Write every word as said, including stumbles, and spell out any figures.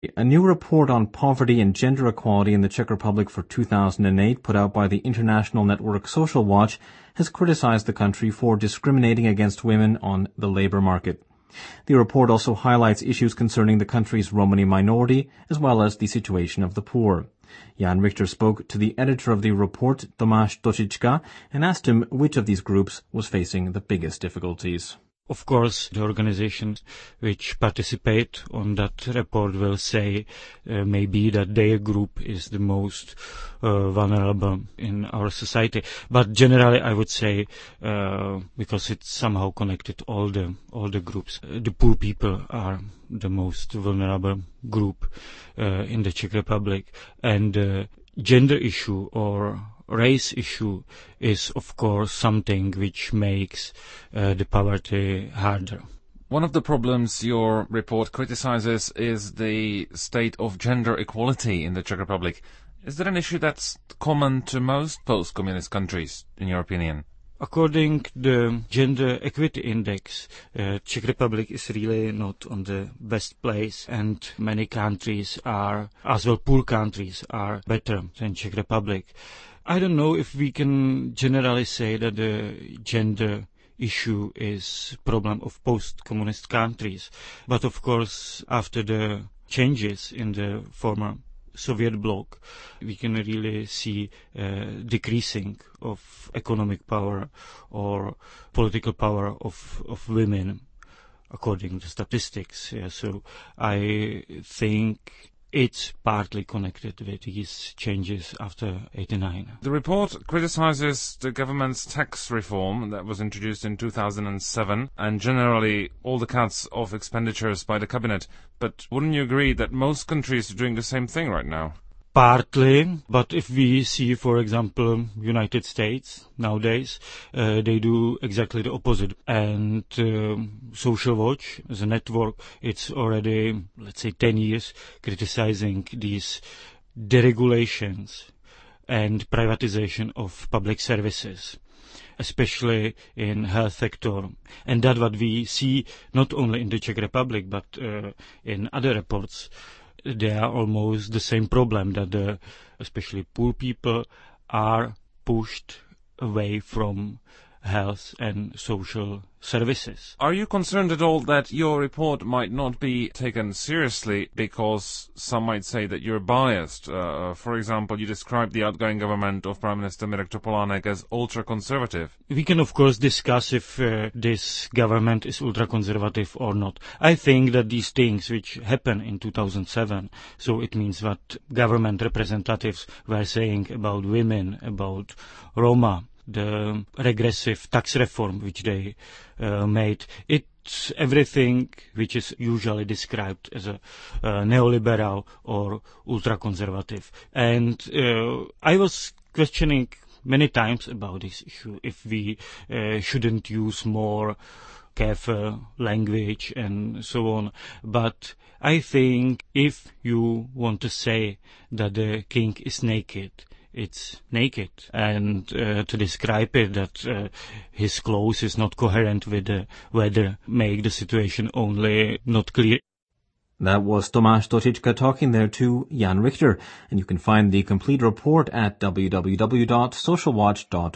A new report on poverty and gender equality in the Czech Republic for two thousand eight, put out by the international network Social Watch, has criticized the country for discriminating against women on the labor market. The report also highlights issues concerning the country's Romani minority, as well as the situation of the poor. Jan Richter spoke to the editor of the report, Tomáš Točička, and asked him which of these groups was facing the biggest difficulties. Of course, the organizations which participate on that report will say uh, maybe that their group is the most uh, vulnerable in our society. But generally, I would say, uh, because it's somehow connected all the all the groups, uh, the poor people are the most vulnerable group uh, in the Czech Republic, and uh, gender issue or race issue is, of course, something which makes uh, the poverty harder. One of the problems your report criticizes is the state of gender equality in the Czech Republic. Is that an issue that's common to most post-communist countries, in your opinion? According to the Gender Equity Index, uh, Czech Republic is really not on the best place, and many countries are, as well poor countries, are better than Czech Republic. I don't know if we can generally say that the gender issue is a problem of post-communist countries, but of course after the changes in the former Soviet bloc, we can really see uh, decreasing of economic power or political power of, of women, according to statistics. Yeah, so I think it's partly connected with these changes after eighty-nine. The report criticizes the government's tax reform that was introduced in two thousand seven and generally all the cuts of expenditures by the cabinet. But wouldn't you agree that most countries are doing the same thing right now? Partly, but if we see, for example, United States nowadays, uh, they do exactly the opposite. And uh, Social Watch, as a network, it's already, let's say, ten years criticizing these deregulations and privatization of public services, especially in health sector. And that what we see not only in the Czech Republic, but uh, in other reports. They are almost the same problem, that the, especially poor people are pushed away from health and social services. Are you concerned at all that your report might not be taken seriously because some might say that you're biased? Uh, for example, you described the outgoing government of Prime Minister Mirek Topolánek as ultra-conservative. We can, of course, discuss if uh, this government is ultra-conservative or not. I think that these things which happened in two thousand seven, so it means what government representatives were saying about women, about Roma, the regressive tax reform which they uh, made, it's everything which is usually described as a uh, neoliberal or ultra-conservative. And uh, I was questioning many times about this issue, if we uh, shouldn't use more careful language and so on. But I think if you want to say that the king is naked, it's naked, and uh, to describe it that uh, his clothes is not coherent with the weather make the situation only not clear. That was Tomáš Točička talking there to Jan Richter, and you can find the complete report at w w w dot social watch dot